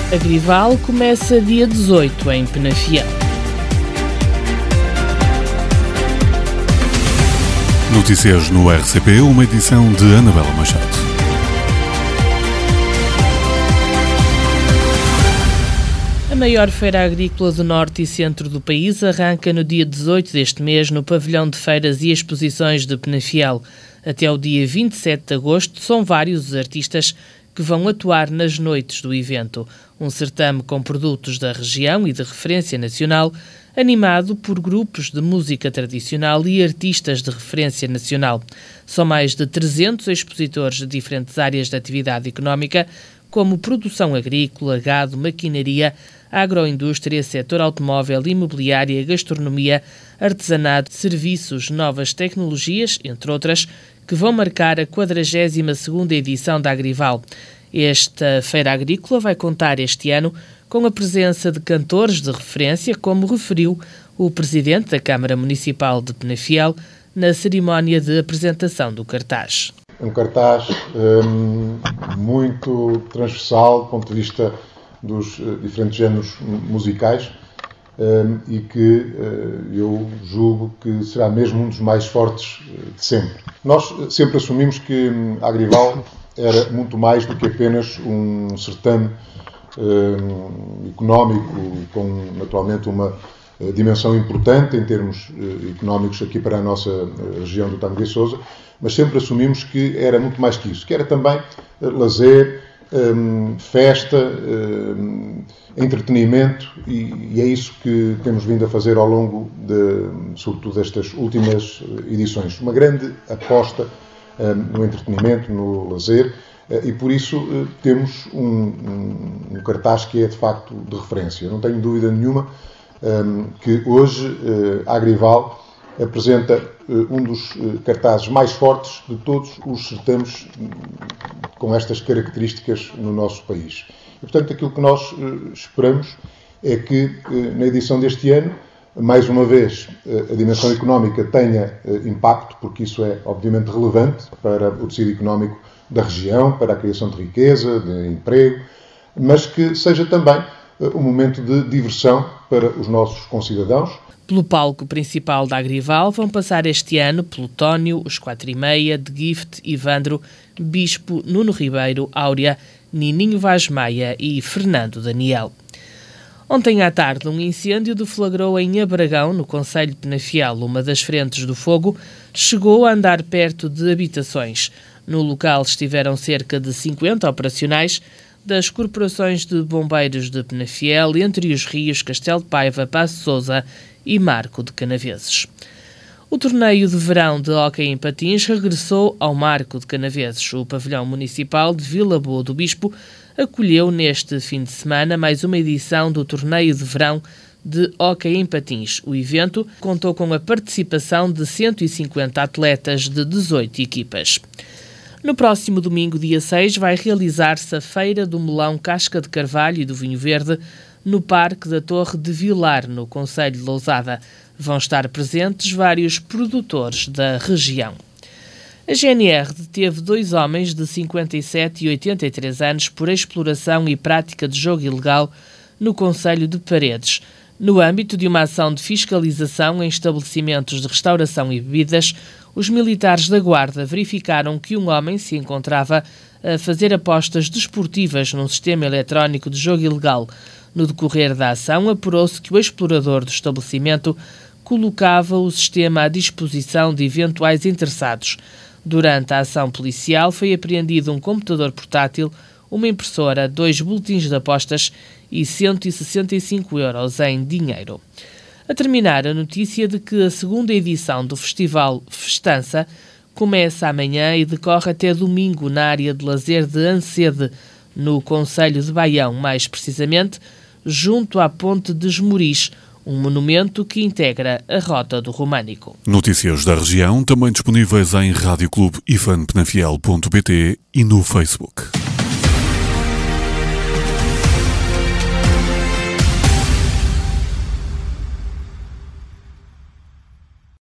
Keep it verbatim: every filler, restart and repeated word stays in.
Agrival começa dia dezoito em Penafiel. Notícias no R C P, uma edição de Anabela Machado. A maior feira agrícola do norte e centro do país arranca no dia dezoito deste mês no pavilhão de feiras e exposições de Penafiel. Até ao dia vinte e sete de agosto são vários os artistas que vão atuar nas noites do evento. Um certame com produtos da região e de referência nacional, animado por grupos de música tradicional e artistas de referência nacional. São mais de trezentos expositores de diferentes áreas de atividade económica, como produção agrícola, gado, maquinaria, agroindústria, setor automóvel, imobiliária, gastronomia, artesanato, serviços, novas tecnologias, entre outras, que vão marcar a quadragésima segunda edição da Agrival. Esta feira agrícola vai contar este ano com a presença de cantores de referência, como referiu o presidente da Câmara Municipal de Penafiel na cerimónia de apresentação do cartaz. Um cartaz um, muito transversal do ponto de vista dos uh, diferentes géneros musicais um, e que uh, eu julgo que será mesmo um dos mais fortes uh, de sempre. Nós sempre assumimos que um, a Agrival era muito mais do que apenas um certame um, económico com naturalmente uma uh, dimensão importante em termos uh, económicos aqui para a nossa uh, região do Tâmega e Sousa, mas sempre assumimos que era muito mais que isso, que era também uh, lazer, um, festa, um, entretenimento, e, e é isso que temos vindo a fazer ao longo de, sobretudo, destas últimas edições. Uma grande aposta um, no entretenimento, no lazer, uh, e por isso uh, temos um, um, um cartaz que é de facto de referência. Não tenho dúvida nenhuma um, que hoje uh, a Agrival apresenta uh, um dos uh, cartazes mais fortes de todos os certames uh, com estas características no nosso país. E, portanto, aquilo que nós uh, esperamos é que, uh, na edição deste ano, mais uma vez, uh, a dimensão económica tenha uh, impacto, porque isso é, obviamente, relevante para o tecido económico da região, para a criação de riqueza, de emprego, mas que seja também uh, um momento de diversão para os nossos concidadãos. Pelo palco principal da Agrival vão passar este ano Plutónio, Os Quatro e Meia, The Gift, Ivandro, Bispo, Nuno Ribeiro, Áurea, Nininho Vaz Maia e Fernando Daniel. Ontem à tarde, um incêndio deflagrou em Abragão, no concelho de Penafiel. Uma das frentes do fogo chegou a andar perto de habitações. No local estiveram cerca de cinquenta operacionais das corporações de bombeiros de Penafiel, entre os rios Castelo de Paiva, Passo de Sousa e Marco de Canaveses. O torneio de verão de hóquei em patins regressou ao Marco de Canaveses. O pavilhão municipal de Vila Boa do Bispo acolheu neste fim de semana mais uma edição do torneio de verão de hóquei em patins. O evento contou com a participação de cento e cinquenta atletas de dezoito equipas. No próximo domingo, dia seis, vai realizar-se a Feira do Melão Casca de Carvalho e do Vinho Verde no Parque da Torre de Vilar, no concelho de Lousada. Vão estar presentes vários produtores da região. A G N R deteve dois homens de cinquenta e sete e oitenta e três anos por exploração e prática de jogo ilegal no concelho de Paredes. No âmbito de uma ação de fiscalização em estabelecimentos de restauração e bebidas, os militares da Guarda verificaram que um homem se encontrava a fazer apostas desportivas num sistema eletrónico de jogo ilegal. No decorrer da ação, apurou-se que o explorador do estabelecimento colocava o sistema à disposição de eventuais interessados. Durante a ação policial, foi apreendido um computador portátil, uma impressora, dois boletins de apostas e cento e sessenta e cinco euros em dinheiro. A terminar, a notícia de que a segunda edição do Festival Festança começa amanhã e decorre até domingo na área de lazer de Ancede, no concelho de Baião, mais precisamente junto à Ponte de Esmoriz, um monumento que integra a Rota do Românico. Notícias da região também disponíveis em rádio clube ifan penafiel ponto pt e no Facebook.